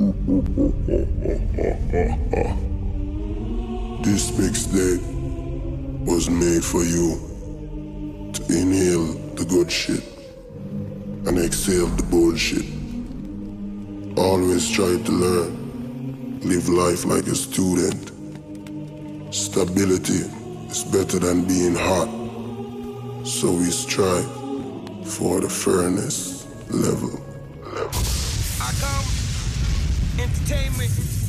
This big state was made for you to inhale the good shit and exhale the bullshit. Always try to learn, live life like a student. Stability is better than being hot, so we strive for the furnace level. I come, entertainment.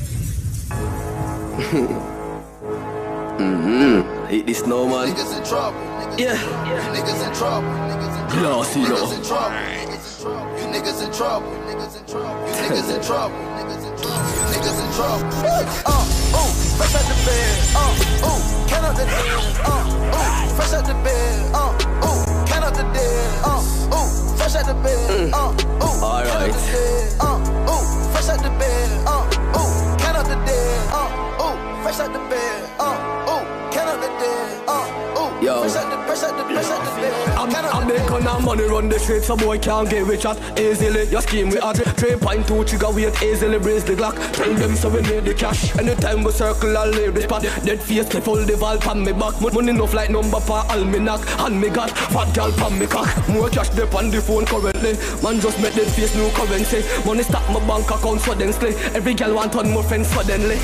Hate this now, man. Niggas in trouble. Yeah. Niggas in trouble. Glassy, though. Niggas in trouble. You niggas in trouble. Niggas in trouble. You niggas in trouble. Niggas in trouble. You niggas in trouble. Fresh out the bed. Count out the dead. Fresh out the bed. Count out the dead. Fresh out the bed. Alright. Fresh out the bed. Count out the dead. Fresh out the bed. Count out the dead. Yo. Fresh out the bed. I'm making our money run the streets, so boy can't get rich at easily. Your scheme we at 3.2 trigger weight easily brace the Glock. Tell them so we need the cash. Anytime we circle I'll leave the spot. Dead face clip hold the valve on me back. Money enough like number for all me knock. And me got fat gal pan me cock. More cash dip on the phone currently. Man just make dead face new currency. Money stack my bank account suddenly. Every gal want on more friends suddenly.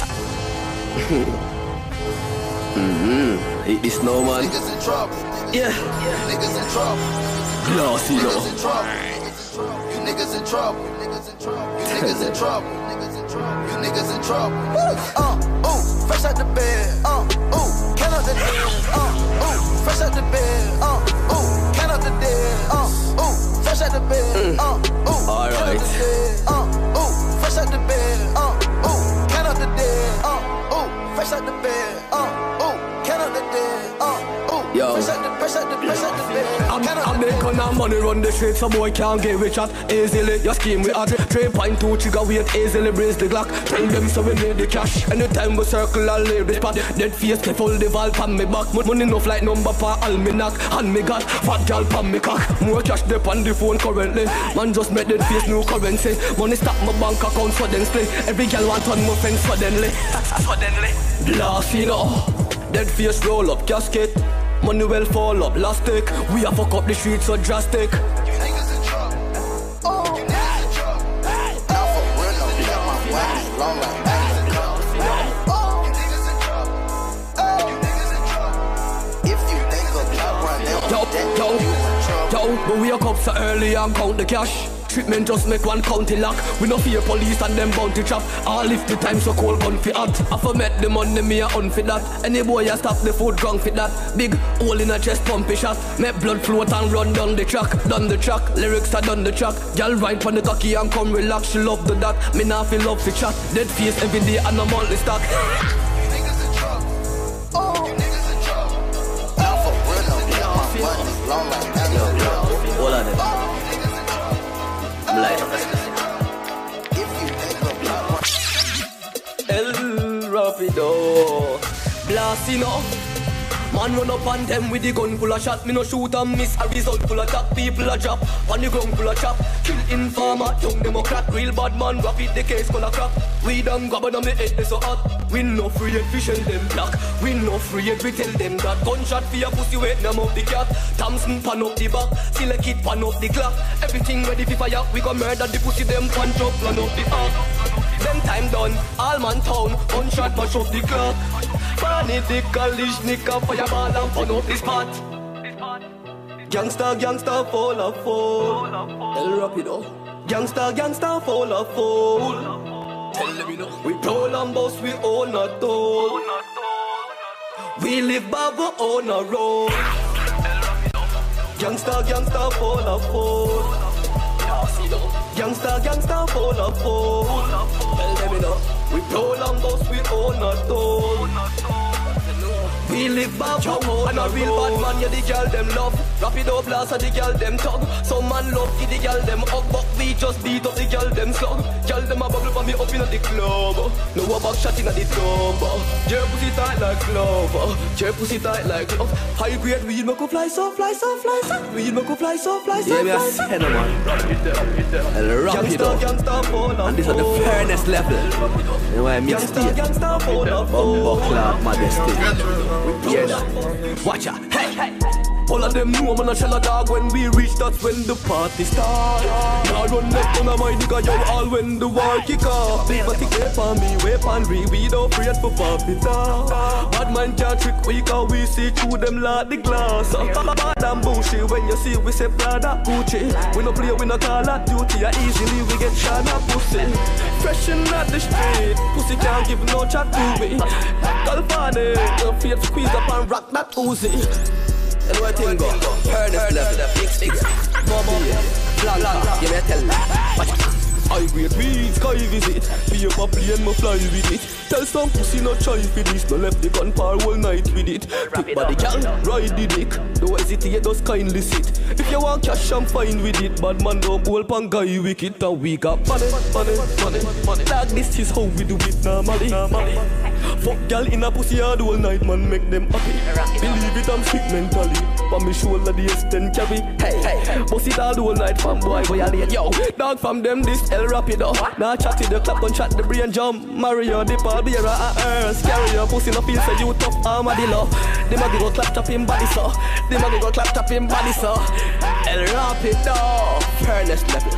Hate this now, man. Niggas in trouble. Yeah. Niggas in trouble. Glassy, though. Niggas in trouble. You niggas in trouble. Niggas in trouble. You niggas in trouble. Niggas in trouble. You niggas in trouble. Fresh out the bed. Count out the dead. Fresh out the bed. Count out the dead. Fresh out the bed. Alright. Fresh out the bed. Count out the dead. Fresh out the bed. Count out the dead. Yo. Fresh out the bed. I'm making our money run the streets, so boy can't get rich at easily. Your scheme we at 3.2 trigger weight easily brace the Glock. Tell them so we need the cash. Anytime we circle I'll leave the spot. Dead face clip hold the valve on me back. Money enough like number for all me knock. And me got fat gal pan me cock. More cash dip on the phone currently. Man just make dead face new currency. Money stack my bank account suddenly. Every gal want on more friends suddenly. Suddenly. Glassy now. Dead face roll up casket. Money well fall up last take. We a fuck up the streets so drastic. You niggas in trouble. You niggas in trouble. Now for real, no, yeah, my money long like that. You niggas in trouble. You niggas in trouble. If you think of love run, then Yo, but we up so early and count the cash. Treatment just make one county lock. We no fear police and them bounty trap. All if the time so cold gun fi hot. I for met the money me a unfit that. Any boy a stop the food drunk fit that. Big hole in a chest pumpy shot. Make blood float and run down the track. Done the track, lyrics are done the track. Girl ride pon the cocky and come relax. She love the that. Me nah feel love fi chat. Dead face every day and I'm all the stock. you niggas in trouble. You niggas in trouble. Now for real, no, yeah, my money long like that. All of them. I'm like If you think of love run. El Rapido Blasino. Man run up on them with the gun full of shot. Me no shoot and miss, a result full of chop. People a drop, on the ground full of chop. Kill informer, young democrat. Real bad man, rap it, the case gonna crap. We done grab on the head, they so hot. We no free yet, we shell them black. We no free yet, we tell them that. Gunshot for your pussy, wait, name of the cat. Thompson pan up the back, still a kid pan up the clock. Everything ready for fire, we gon' murder the pussy, them punch up, plan up the ark. Them time done, all man town, gunshot mash up the clock. Funny the college, nigga, fireball and fun up this spot. Gangsta, fall a fall. El Rapido. Gangsta, fall a fall. Tell them you know. We roll and boss, we own a toll. We live by we own a road. Gangsta, fall a fall. Gangsta, fall a fall. Tell them you know. We roll and boss, we own a toll. We live by power and a real bad man, yeah, the girl them love. Rapido blast and the girl them tug. Some man love, give the girl them hug. But we just beat up the girl them slug. Girl them a bubble for me up in the club. No a back shot in the tub. Your pussy tight like glove. Your pussy tight like glove. High grade weed make you fly so, fly so, fly so. Weed make you fly so, fly so, fly so. Yeah, me a say no man. And rock it up. And this is the fairness level. You know why I mix it here? Bumbo clap modesty. Hear that? Watch out. Hey, hey. All of them know I'm a shell a dog. When we reach, that's when the party start. Now run left on my nigga, yo, all when the war kick off. Big body clip on me, whip and we don't afraid for pop it off. Bad man can't trick we, cause we see through them like the glass. Bad and bullshit, when you see we say Prada, Gucci. We no play, we no call of duty, easily we get shot at pussy. Fresh in at the street, pussy can't give no chat to me. Galvani, no fear to squeeze up and rock that Uzi. And what thing go? Fairness level, big sticks. Bubble, Blanca, give me a tell me. Watch out. I grade weed, sky visit. Be up a plane, me fly with it. Tell some pussy not try for this. No left the gun par all night with it. Thick body girl, ride the dick. Don't hesitate, just kindly sit. If you want cash, I'm fine with it. Bad man don't hold pan guy wicked. And we got money. Like this is how we do it normally. Fuck girl in a pussy hard all night, man, make them happy. Believe it, I'm sick mentally. For me shoulder the S10 carry. Hey, bust it all the whole night, fam boy, violate. Yo, dog from them this El Rapido. Now chat to the clap, gun chat the brain jump. Mario, the Paul Bearer, scary your pussy no feel so you tough armadillo. Them a go clap tap him body so. Them a go clap tap him body so. El Rapido, fairness level.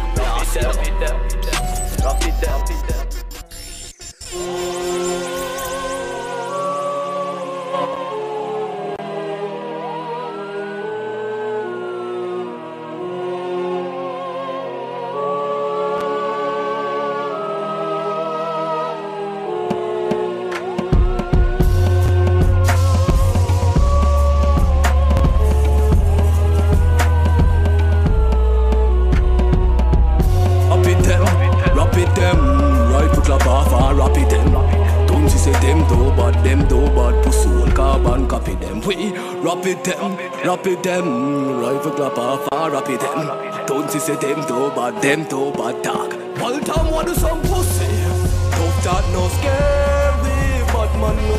Drop it down. Rapid them, rifle clap off and rapid them. Don't see them too bad dog. All time want do some pussy. Tough that no scary, bad man no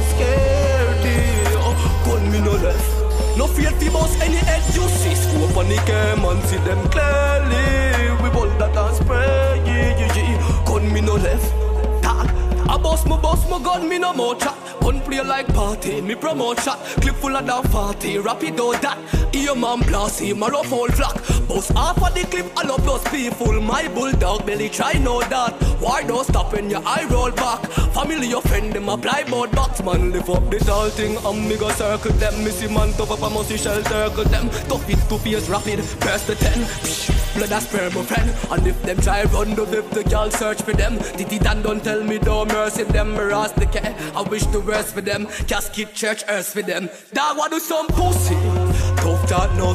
scary. Gun me no left. No fear fi boss any head you see. Scope on the game and see them clearly. We bolt that and spray, yeah. Gun me no left. Tag. I boss my gun me no more chat. Gun play like party, me promote shot. Clip full of down 40, rapido that. Ear man blast him, a rough old flock. Boss half of the clip, all up plus people. My bulldog belly try know that. Why don't stop when your eye roll back? Family offend them, apply board box. Man lift up the tall thing, and me go circle them. Missy man tough up, I must shell circle them. Tough it to face rapid, press the 10. Blood a spare my friend. And if them try run the whip, the girl search for them. Did it and don't tell me no mercy them. Mirrors the care, I wish the worst for them. Casket church earth for them. Dog want do some pussy. Tough that no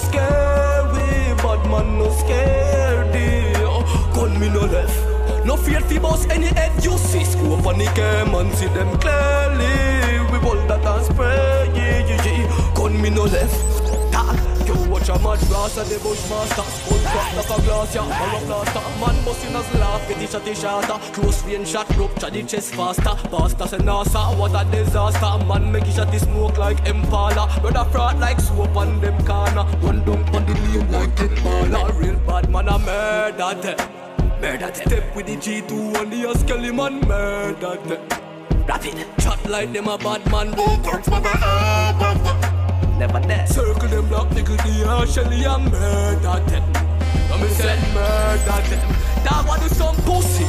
scary, bad man no scary. Gun me no left. No fear fi boss any head you see. Scope on the game and see them clearly. We bolt that and spray, yeah. Gun me no left. Tag. You watch a mad brass and the bushmaster. Gun crack like a glass, yeah, or a plaster. Man busting us laugh, get it shot, shatter. Close range shot, rupture the chest faster. Pastor say NASA, what a disaster. Man make it shot the smoke like Impala. Brother fraud like soap on them corner. One dump on the lane like it baller. Real bad man a murder them. Step with the G2 on the Skelly man, murder them. Rapid, shot like them a bad man. Never there. Circle them block, nigga, the Shelly and murder them. Now me said murder them. Dog want do some pussy.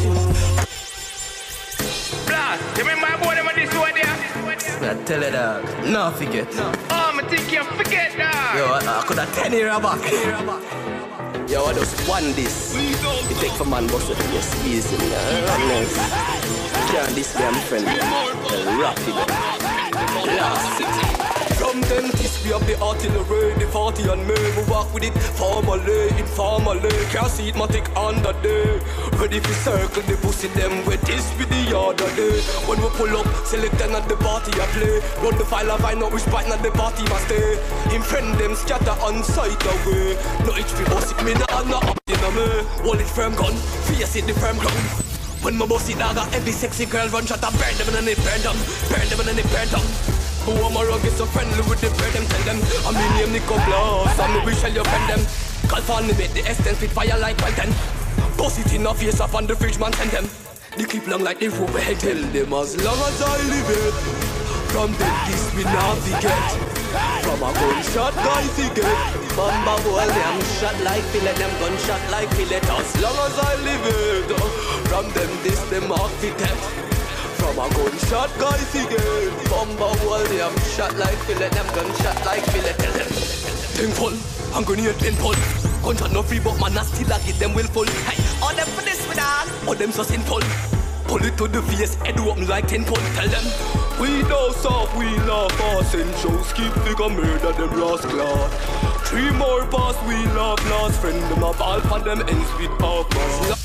Blast, you mean my boy them on this one there? I tell you dog, no forget. Oh, I think you forget that. Yo, I could have 10 years back. Yo, I just want this. You take for man boss with your easy. Can't this be my friend. Rapid. Last it. From them kiss we have the artillery, the 40 and me, we walk with it formally, informally. Can't see it, matic on the day. Ready to circle the pussy them with this with the other day. When we pull up, select them at the party I play. Run the file and find out which part at the party must stay. In friend them scatter on sight away. No HP boss it me no up in on me. Hold it firm gun, face it the firm ground. When my bossy dog, every sexy girl run shot, I burn them and they burn them. Burn them and they burn them. Who am I rugged so friendly with the bird them? Tell them I'm in name Nico Bloss, and me wish I'll friend them. Call for me make the S10 fit fire like well then. Boss it in the face up on the fridge man send them. The clip long like the rope head. Tell them as long as I live it, from the this we navigate. From a gunshot guy to get Bamba boy them shot like fillet, them gunshot like fillet. As long as I live it, from them this them architect. From a gunshot guy to get Bamba boy them shot like fillet, them gunshot like fillet. Tell them thankful, I'm gonna get painful. Gunshot no free but man I still I get them willful. Hey, all them for this with that, all them so sinful. Pull it to the face, head open like 10 pound. Tell them we no soft, we laugh fast. And shows keep figure murder them rascal. 3 more pass, we laugh last. Friend them up, all for them ends with half mask.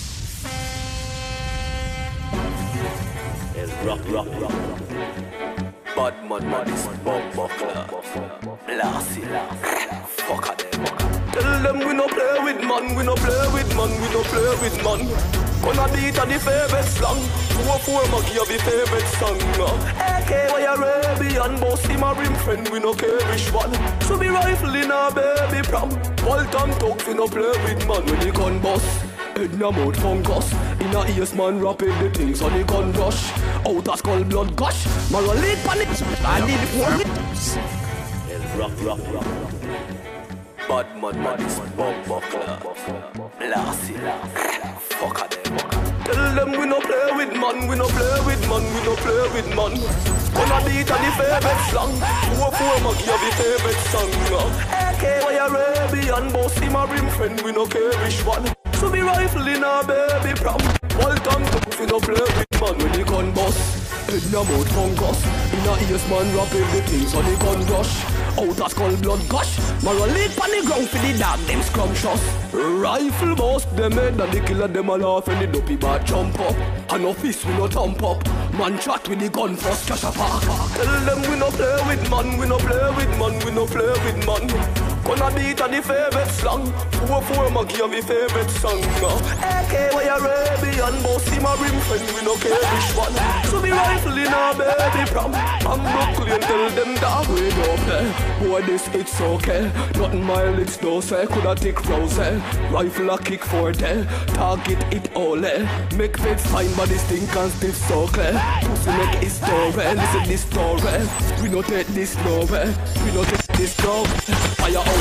Rock. Bad man is bomb buckler. Blast it, fuck them. Tell them we no play with man, we no play with man, we no play with man. Gonna beat on the favorite slang. 2-4 Maggie of the favorite song. AK why you Arabian boss him a rim friend, we no care which one. So be rifle in a baby prom. Bolt and talk we no play with man when the gun bust. Head na mouth fungus. In a ears man rapping the things on the gun rush. Out a skull blood gush. Moral lead panic. I need it for rock. Bad man is bomb buckler. Blast it, fuck them. Tell them we no play with man, we no play with man, we no play with man. Gonna beat on the favorite slang. 2-4 Maggie of the favorite song. AK why you Arabian boss him a rim friend, we no care which one. So be rifle in a baby prom. Bolt and talk we no play with man when the gun bust. Head na mouth fungus. In a ears man rapping the things on the gun rush. Out a skull blood gush. Moral lead on the ground for the dog, them scrumptious. Rifle bust them head and the killer them a laugh and the dopey bad jump up. And no fist we no thump up. Man chat with the gun first cash a park. Tell them we no play with man, we no play with man, we no play with man. Gonna beat on the favorite slang. 2-4 Maggie of the favorite song. AK why you Arabian boss him a rim friend, we no care which one. So be rifle in a baby prom. I'm Brooklyn, tell them that we don't play. Boy this it's okay. Nothing mileage no say. Coulda take rose. Rifle a kick for day. Target it all. Make feds fine but this thing can't still so clear. Pussy make it story. Listen this story. We no take this nowhere. We no take this dog. Firehouse.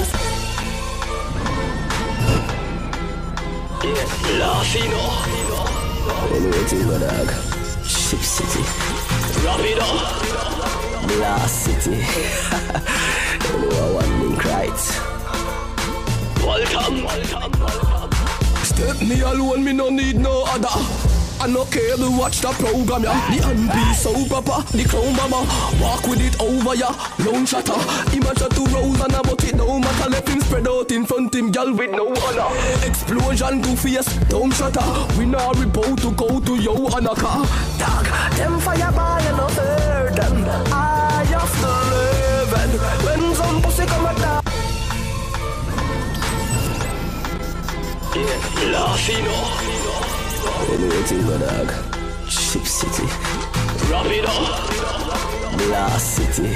Yes, Latino. Waiting my dog. Ship City. Rapido. Blast City. One link right. Welcome. Step me alone, me no need no other. I no cable watch the program, yeah. The hand be so proper, the crown mama. Walk with it over, yeah. Lone shatter. Imagine 2 rows and about it no matter. Let him spread out in front him, girl with no honor. Explosion to face, don't shatter. We now report to go to yo and a car. Dog, them fireball and no hurt them. I have to live and when some pussy come at that. Yeah, Latino. Waiting my dog. Ship City. Rapido. Blast City.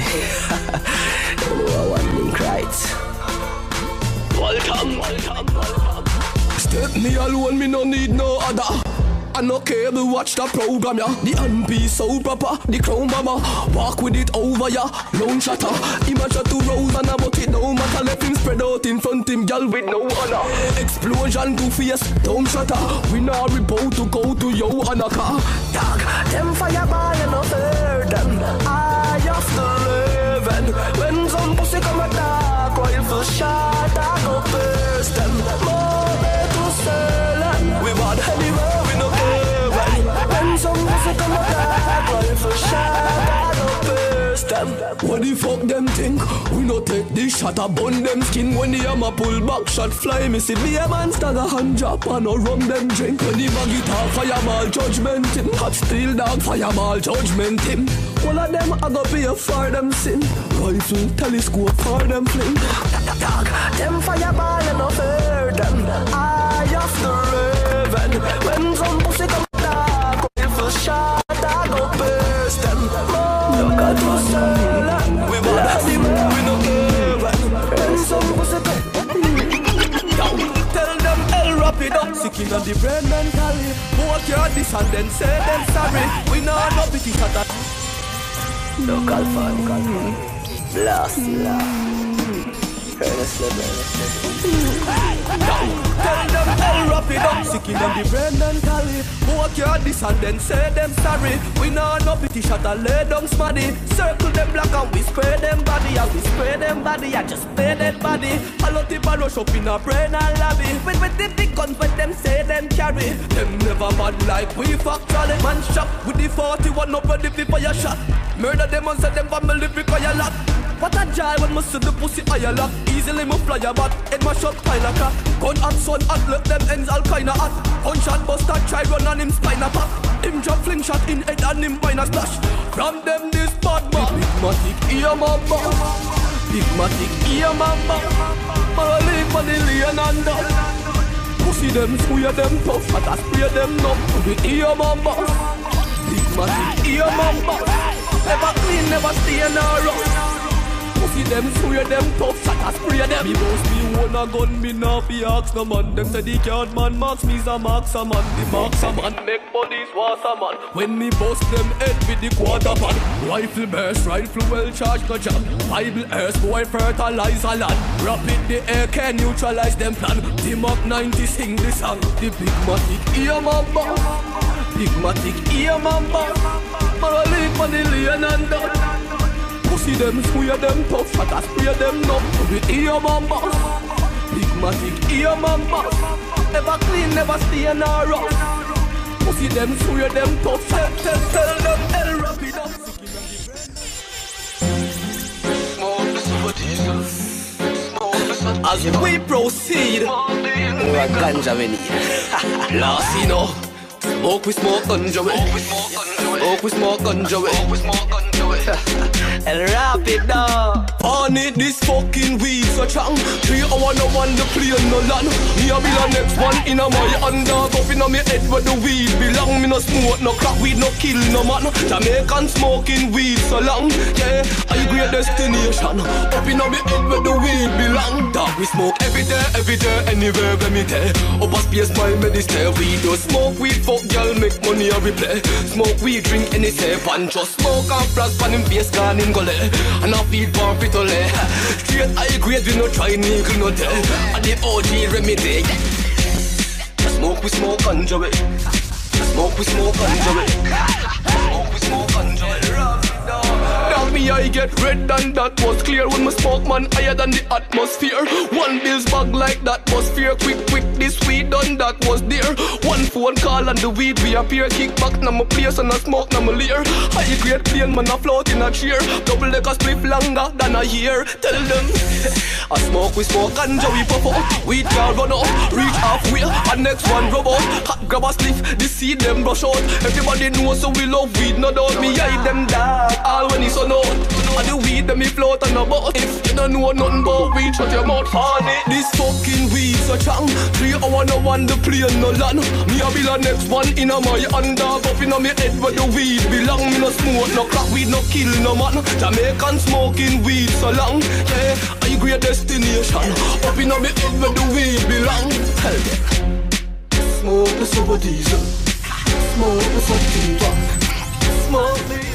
One link right. Welcome. Step me alone, me no need no other. I no cable watch the program, yeah. The hand be so proper, the crown mama. Walk with it over, yeah. Lone shatter. Imagine 2 rows and about it no matter. Let him spread out in front him, girl with no honor. Explosion to face, don't shatter. We now report to go to yo and a car. Dog, them fireball and no hurt them. I have to live and when some pussy come attack, rifle shot, I go burst them. More to sell and we bad anywhere, we no care. When some pussy come attack, rifle shot, I go burst them. What the fuck them think? We no take this shot, a bun them skin. When the hammer pull back, shot fly, me see be a man stagger hand drop and no rum them drink. When the bag it off, fireball judgment him. Hot steel dog, fireball judgment him. All of them a go pay for them sin. Rifle, telescope for them fling. Dog, them fireball and no hurt them. I have the brain mentally. Both your this and then say them sorry. We know no pity for that. Local fan, blast, Tell them hell wrap it up, sick in them the brain mentally. Both your this and then say them sorry. We know no pity shot and lay down smaddy. Circle them black and we spray them body. And we spray them body, I just spray that body. A lot of people rush up in a brain and lobby. With the big guns when them say them carry. Them never bad like we factually. Man shot with the 41 up ready for your shot. Murder them and send them family require lot. What a joy when me see the pussy higher lock. Easily me fly about, head my shot kinda crack. Gun hot, sun hot, let them ends all kinda hot. Gunshot buster, try run on him spine a pop. Him drop fling shot in head and him wine a splash. From them this bad man. Big matic, ear mamba. Big matic, ear mamba. Marley for the lane and down. Pussy them, square them tough, but I spray them numb. With ear mamba. Big matic, ear mamba. Never clean, never stay in a rough. See them swear them tough, shot a spray them. Me boss me own a gun, me nah fi ask no man. Them say the card man marks me's a marks a man. The marks a man make bodies was a man. When me bust them head with the quarter pan. Rifle burst, rifle well charged no jam. Bible earth boy fertilize a land. Rapid the air can neutralize them plan. The Mach 90 sing the song. The big matic ear mamba. Big matic ear mamba. Marley for the lane and down. See them, square them tough, shot a spray them numb. With ear mamba. Big matic ear mamba. Never clean, never stay in a rough. See them, square them tough, tell them hell wrap it up. As we proceed, we are ganja we need. last you know, smoke we smoke ganja we. Smoke we smoke ganja we. And wrap it down. On it, this fucking weed so strong. 3 hours no one the plane no land. Me a be the next one in a my hand. Dog up in a me head where the weed belong. Me no smoke, no crack weed, no kill no man. Jamaican smoking weed so long. Yeah, I great destination. Up in a me head where the weed belong. Dog we smoke every day, anywhere where me day. Up a space my medicine. We do smoke weed, fuck girl, make money a replay. Smoke weed, drink any safe and just smoke and flash pan him face gone in gully. And I feed for fritole. Straight high grade, we no try nickel no tell. And the OG remedy. Smoke we smoke ganja we. Smoke we smoke ganja we. Smoke we smoke ganja we. Now me I get red and that was clear. When my smoke man higher than the atmosphere. One bills bag like that was fear. Quick this weed done that was there. One phone call and the weed we appear. Kick back now my place and I smoke now my leer. High grade plane man a float in a chair. Double like a split longer than a year. Tell them I smoke we smoke ganja we puff up. Weed can run out, reach halfway and next one rub out. Hot grab a spliff, the seed them brush out. Everybody knows so we love weed, no doubt. Me hide them dark, all when it's on out. And the weed them me float on a boat. If you don't know nothing about weed, shut your mouth on it. This fucking weed so strong. 3 hours no one the plane no land. Me a be the next one in a my hand. Dog up in a me head where the weed belong. Me no smoke, no crack weed, no kill no man. Jamaican smoking weed so long. Yeah, I great destination. Up in a me head where the weed belong. Tell them smoke the super diesel. Smoke the sativa. Smoke the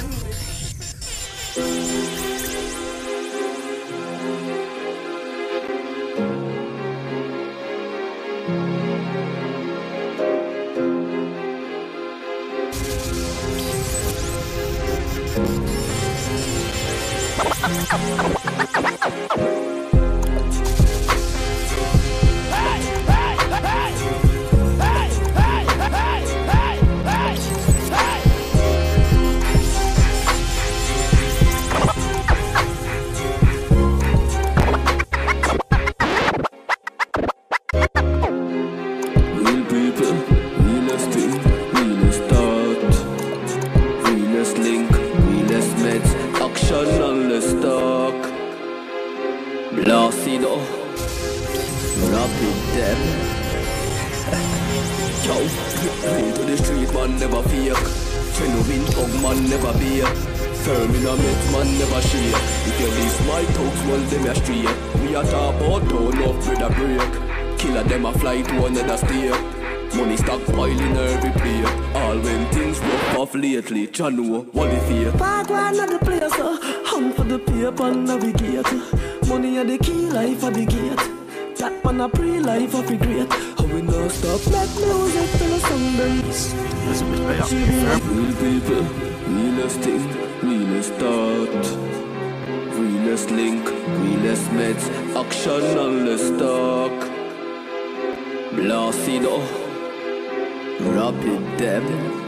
killer them a fly to another state. Money stockpiling every player. All when things rough off lately. Chano, what if you? Park one of the players, hunt for the paper and navigate. Money are the key, life of the gate. That man a pre-life of the great. How we not stop, make music till the Sundays. Real people, realest thing, realest thought. Realest link, realest meds, action and less talk. Blastido, rapid them.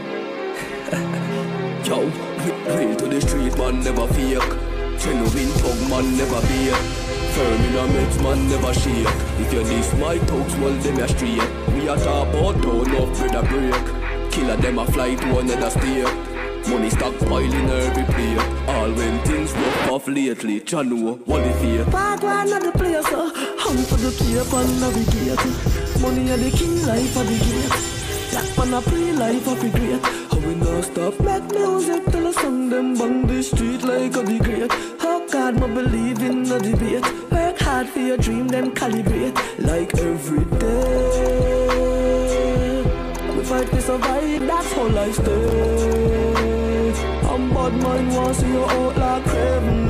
Yo, real to the street, man never fake. Genuine thug, man never beat. Firm in a meds, man never shake. If you diss my thugs, well, them a straight. We a talk about town up with a break. Killer them a fly to another state. Money stockpiling every player. All when things rough off lately. Chano, what if you? Park one of the players, hunt for the paper and navigate. Money are the key, life of the gate. That man a pre-life of the great. How we not stop, make music till the sun them bang the street like a the great. How God ma believe in the debate. Work hard for your dream, then calibrate. Like every day. We fight to survive, that's how life stay. I'm bad mind, want see you out like craven.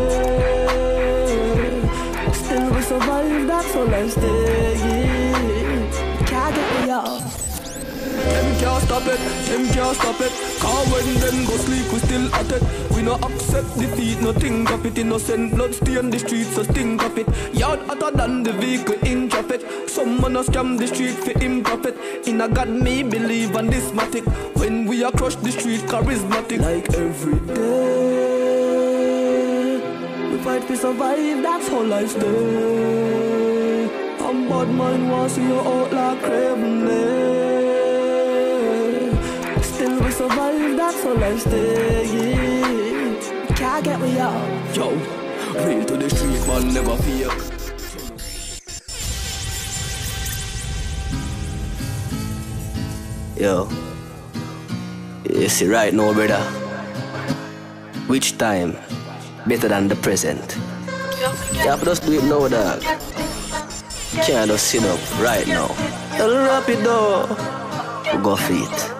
Still we survive, that's how life stay. Can't get me out. Them can't stop it, them can't stop it. Cause when them go sleep, we still at it. We no accept defeat, no think of it. Innocent blood stain the streets, so think of it. Yard hotter than the vehicle in traffic. Some man a scam the street for him profit. In a God me believe on this matic. When we a crush the street, charismatic. Like every day, we fight to survive, that's how life stay. I'm bad mind, want see you out like craven. Still we survive, that's how life stay. Can't get me out. Yo, real to the street, man never fake. Yo, you see right now, brother, which time better than the present? You have to just do it now, dog. Can't just sit up right now. Rap it though. Go for it.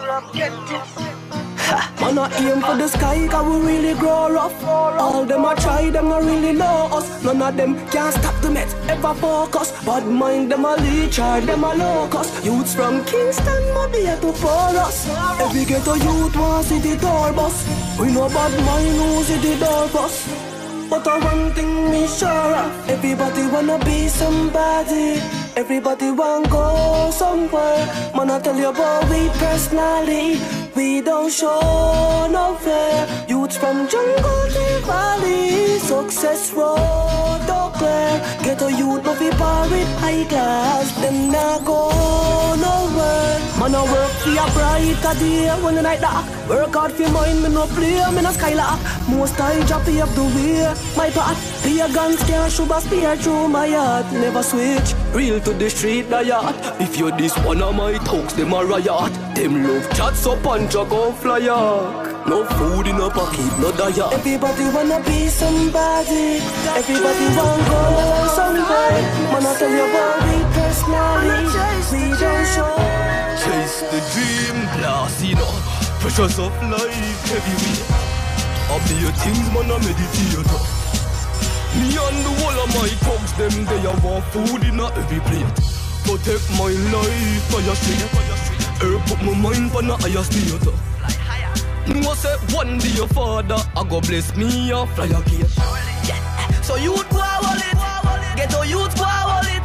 Man a aim for the sky, cause we really grow rough. All them a try, them not really know us. None of them can stop the Mets, ever focus. Bad mind, them a leech, or them a locust. Youths from Kingston, might be here to pour us. Every ghetto youth wants see the door bus. We know bad mind who see the door bus. But one thing me sure of, everybody wanna be somebody. Everybody wanna go somewhere. Man, I tell you about we personally. We don't show no fear. Youths from jungle to valley. Success road don't clear. Get a youth no be bar with high class. Them not go nowhere. Man, I work for a brighter day. When the night dark, work hard for mine. Me no play, me no skylark. Most I drop the up the way. My path, pagans can't shoot a spear through my heart. Never switch, real to the street diet. If you this one of my talks, them a riot. Them love chats up and jog on flyer. No food in a pocket, no diet. Everybody wanna be somebody. Everybody wanna go somewhere. Man, I tell you about we personally. We don't show. Chase the dream, blast, you know. Pressures of life, heavyweight. I'll be your things, man, I meditate. Me and the whole of my thugs, them they have want food in every plate. Protect my life for your street. Put my mind on a higher state. No say one day your father I go bless me and fly a kite. So youth go a wallet, get a youth go a wallet.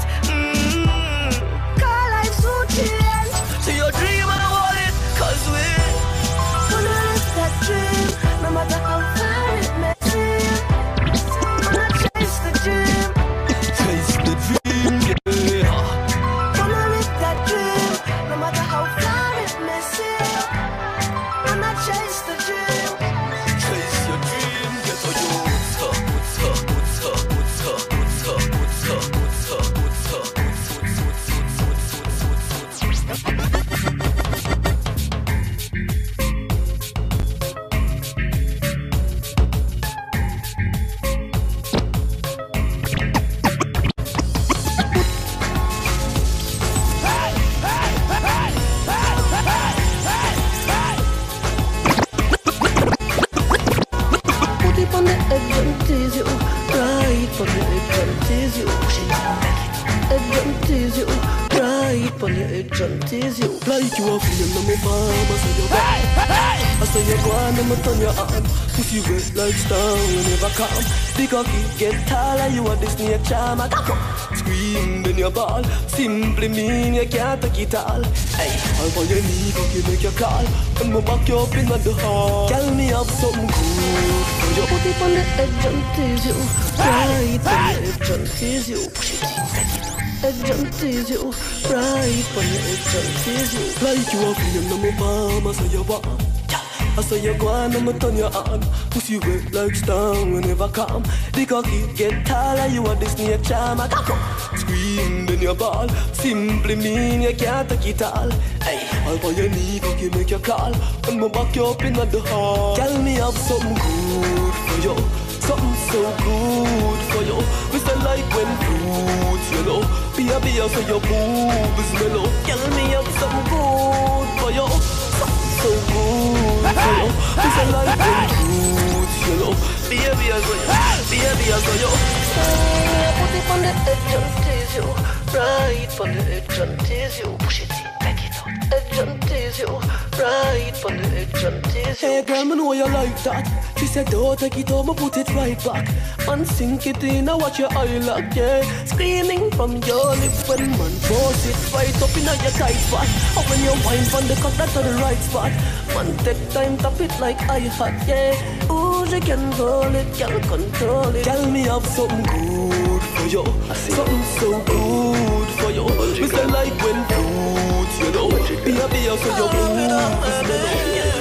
Call life so change. So your dream and a wallet, cause we Gonna live that dream, no matter how far it may seem. Gonna chase the dream. chase the dream, yeah. Gonna live that dream, no matter how far it may seem. Gonna chase the dream. Chase your dream, get a youth, on the edge and tease you. Edge and tease you. Right on the edge and tease you. Like you are feeling on my palm, I say you're bad. I say you're gone, I'ma turn your arm. Pussy wet like star, you never calm. The cocky get taller, you are the snake charmer. Scream then you ball, simply mean you can't take it all. Hey, I'll on your knee, cocky make you call. And me back you up in the hall. Tell me have something good. You put it on the edge and tease you. Right on the edge and tease you. Push it in, set it up. Edge and tease you. Right on the edge and tease you. Like you are feeling on my palm, I say you want. I saw you go on, I'ma turn your on. Pussy wet like stone, we never calm. The cocky get taller, you are the snake charmer. Scream then you ball, simply mean you can't take it all. Hey, I'll on your knee, cocky make you call. And me back you up in the hall. Tell me have something good for you, something so good for you. We say like when fruits, you know. Be a beer so your boobs mellow. Tell me have something good for you, something so good. It's a life in fruits, you know. Baby, I saw you. Baby, I saw you. Put it on the edge and tease you. Right on the edge and tease you. Push it in, take it out. Edge and tease you. Right on the edge and tease you. Hey girl, I know you like that. She said don't take it home, I put it right back. Man sink it in, I watch your eye lock, yeah. Screaming from your lips when man force it right up in your tight spot. Or when you wind from the cut, that's the right spot. Man take time, tap it like I hot, yeah. Ooh, she can hold it, can control it. Tell me have something good for you, something so good for you. We say like when fruits, you know. Be a beer so your boobs, you know.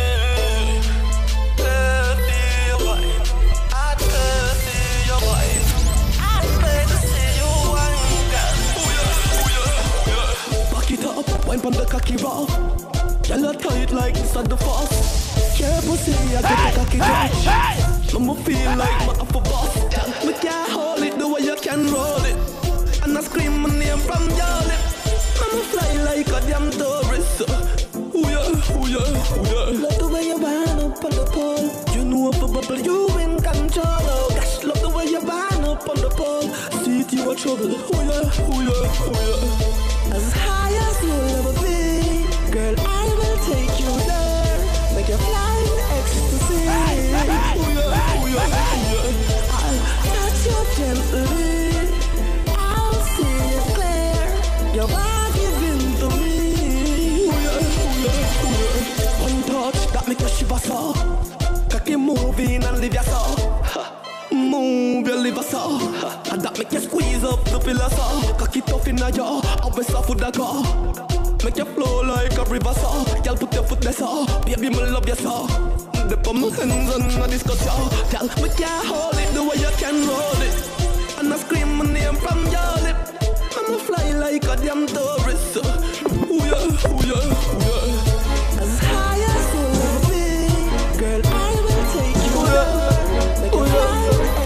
Wine pon the cocky raw. Y'all tight like this at the fast. Yeah, pussy, I get the cocky catch. I'ma feel like my upper boss. Me can't hold it the way you can roll it. And I scream my name from your lip. I'ma fly like a damn tourist. Ooh yeah, ooh yeah, ooh yeah. Love the way you wind up on the pole. You know if a bubble you in control. Oh gosh, love the way you wind up on the pole. See it you a trouble. Ooh yeah, ooh yeah, ooh yeah. As high as you'll ever be, girl, I will take you there. Make you fly in ecstasy. Ooh yeah, I'll touch you gently. I'll see it clear. Your body given to me. Ooh yeah. One touch that make you shiver so. Cocky moving and leave you so. Move your liver so. And that make you squeeze up the pillar so. Cocky tough in a jaw, always soft with the car. Make you flow like a river so. Girl put your foot there so. Baby me love you so. The palm my hands and I discuss you. Girl me can't hold it the way you can roll it. And I scream my name from your lip. I'ma fly like a damn tourist. Ooh yeah, ooh yeah, ooh yeah. As high as you'll ever be, girl I will take you there. Make you fly.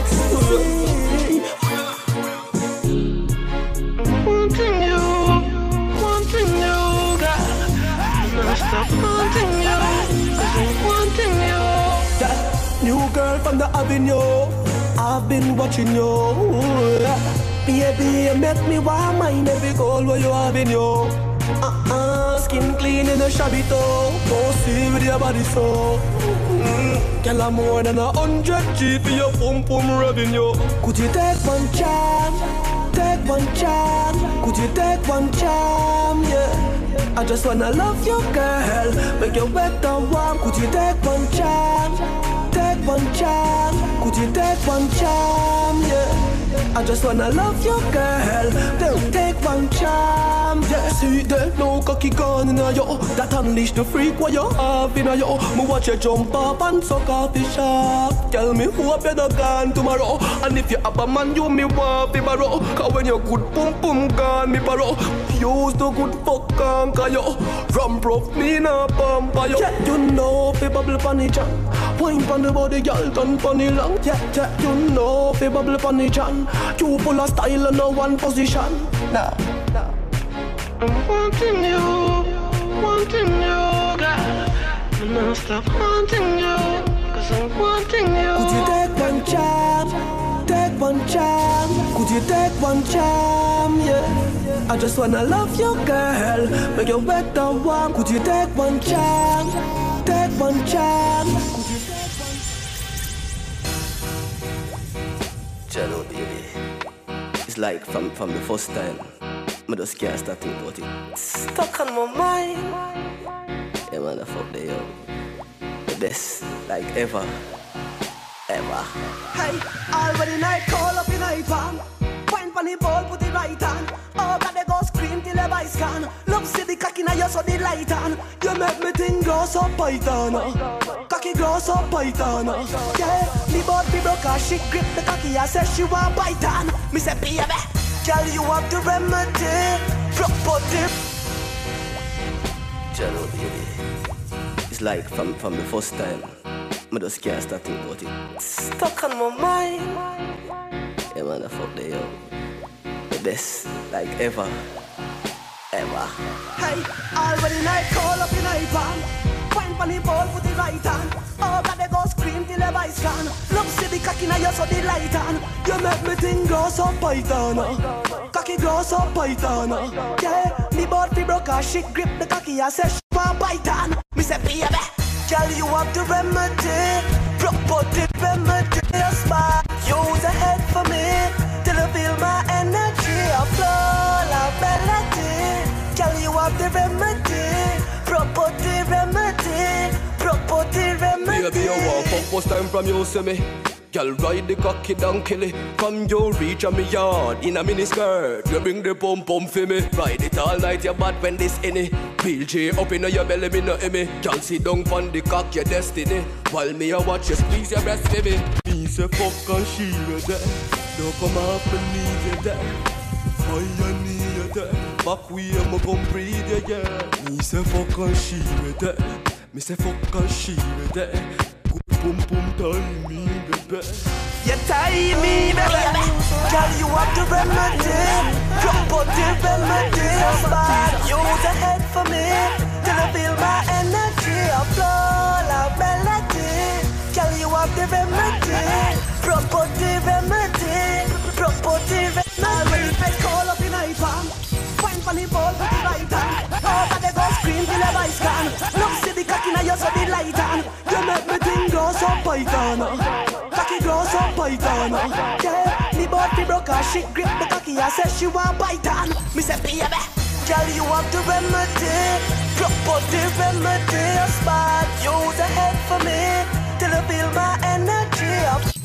Wanting you, girl. Never stop wanting you, 'cause I'm wanting you. That new girl from the avenue, I've been watching you. Baby, you make me want mine every goal where you have in you. Skin clean in a shabby toe, bossy with your body so. Girl, I'm more than 100 G for your pum pum revenue. Could you take one charm? Take one charm. Could you take one charm? Yeah. I just wanna love you, girl. Make you wet and warm. Could you take one charm? Take one charm. Could you take one charm? Yeah. I just wanna love you, girl. Don't take one charm. Yeah, see that no cocky gun in a yo. That unleash the freak what you have in a yo. Me watch you jump up and suck off the shark. Tell me who up you the gone tomorrow. And if you have a man, you me want be borrow. 'Cause when you good pum pum gone me borrow. Use the good fuck conquer yo. Rum prof me na pamper yo. Yeah, you know fi bubble pon the chan. Wine pon the body, girl, turn pon the long. Yeah, you know fi bubble pon the chan. You full of style and no one position. Nah. I'm wanting you, girl. I'm not stop wanting you, 'cause I'm wanting you. Could you take one charm? Take one charm. you take one jam, yeah? I just wanna love you, girl. Make you better one. Could you take one jam? Take one jam. Could you take one? Jello, baby. It's like from the first time, I just can't start thinking about it. Stuck on my mind. Yeah, man, the fuck they yo. The best, like ever. Ever. Hey, already night, call up in iPhone. Point on the ball, put it right on. Oh, God, they go scream till the vice can. Love see the cocky now, you so the light on. You make me think gross up python. Cocky gross up python. Yeah, me bout me broke her, she grip the cocky, I say she want python. Me say, baby, girl, you have the remedy. Proper Jello, baby. It's like from the first time, I just can't start thinking about it. stuck on my mind. Yeah, man, the fuck they yo. The best, like ever. Ever. Hey, already night, call up in iPhone. Point on the ball, put it right on. Oh, God, they go scream till the vice can. Love see the cocky now, you so the light on. You make me think gross up python. Cocky gross up python. Yeah, me bout fi broke her, she grip the cocky, I say she want python. Me say, baby, girl, you have the remedy. Proper remedy, smart. Use a head for me till I feel my energy. I flow like melody. Girl, you have the remedy. Proper remedy. Proper remedy. Baby, you walk up, first time from you see me. Girl, ride the cocky down, kill it. From you reach on me yard in a mini skirt. You bring the pump for me. Ride it all night, you bad when this any. Peel J up in your belly, me no me. Girl, sit down on the cock, your destiny. While me a watch you squeeze your breast, baby. Me say fuck and she you there. Don't come up and need you there. Pioneer you there. Back we am a come breathe you, yeah. Me say fuck and she you there. Me say fuck and she you there. Pum pum tie me, baby. You tie me, baby. Girl, you have the remedy. Proper remedy. Smart. Use a head for me till I feel my energy. I flow like melody. Girl, you have the remedy. Proper remedy. Proper remedy. Already best call up in iPhone. Point on the ball, put it right on. Oh, but they go scream till the vice can. Look, see the cocky now, you so the light on. You make me think gross up python. Cocky gross up python. Yeah, me bout fi broke her, she grip the cocky, I say she want python. Me say, baby, girl, you have the remedy. Proper remedy, smart. Use a head for me till I feel my energy.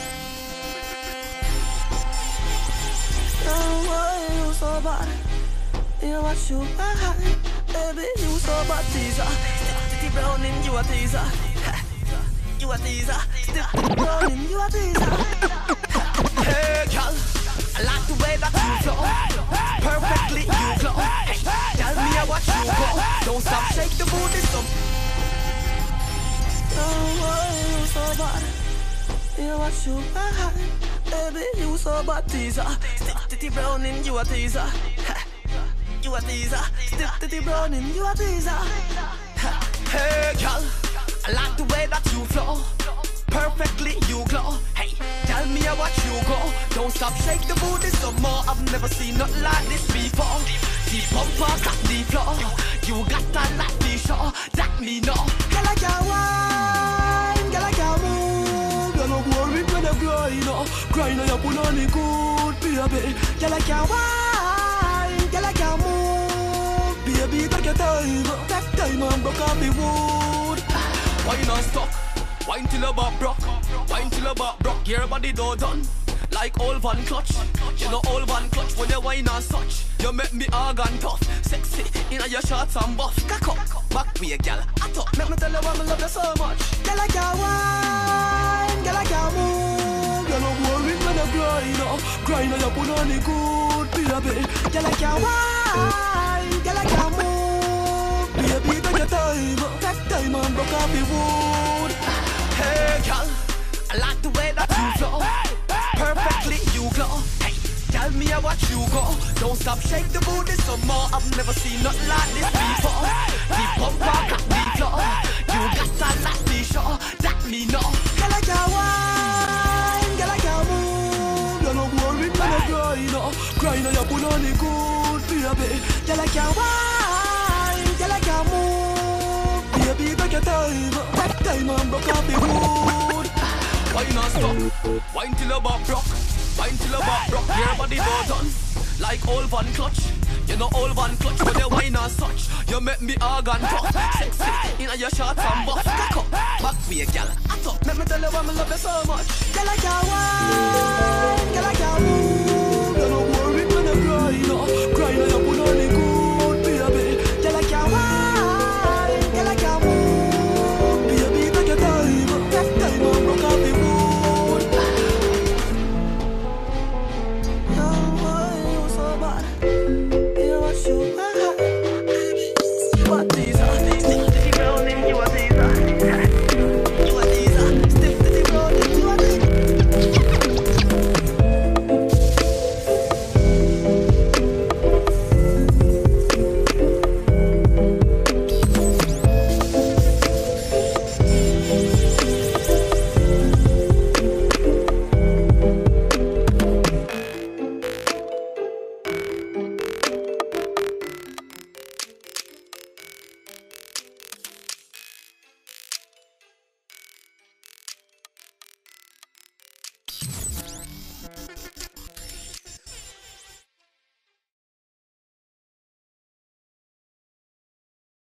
Oh, why you so bad? You what you bad? Baby, you so bad, teaser. Stick brown in you a teaser. You a teaser. Stick brown in you a teaser. Hey, girl, I like the way that you flow. Perfectly you glow. Hey, tell me I watch you go. Don't stop, shake the booty some. Oh, why you so bad? You what you bad? Baby, you so bad, teaser. Stick brown in you a teaser. You a teaser. Stick brown in you a teaser. Hey, girl, I like the way that you flow. Perfectly you glow. Hey, tell me how what you go. Don't stop, shake the booty some more. I've never seen nothing like this before. Deep bumper, cut the floor. You got that like the show. That me know. Girl, I can't wine. Girl, I can't move. You're not worried when I grind. Grind on your pull on the good, baby. Girl, I can't wine. Girl, I can't move. Baby, take your time. Take time and broke off the wood. Why not stuck? Wine till your butt broke. Wine till your butt broke. Your body don't done. Like old van clutch. You know old van clutch when you wine and such. You make me organ tough. Sexy in your shorts and buff. Cock up, back way, gal. I thought, make me tell you why I love you so much. Girl, I can't wine. Girl, I can't move. You're not worried when I grind. Grind and you put on the good, baby. Girl, I can't wine. Girl, I can't move. Baby, take your time. Take time and broke off the wood. Hey, girl, I like the way that you flow. Perfectly you glow. Hey, tell me how what you go. Don't stop, shake the booty some more. I've never seen nothing like this before. The bumper got the floor. You got that like the show. That me know. Girl, I can't wine. Girl, I can't move. You're not worried when I go. wine and stop. Wine till your back broke. Wine till your back broke. Your body button like old van clutch. You know old van clutch when you wine and such. You make me organ pop. Sexy in your shorts and buff. Cock up, back for your gal. At up. Let me tell you why me love you so much. Girl like your wine, girl like your move. You don't worry when you cry, no. Cry now you put on the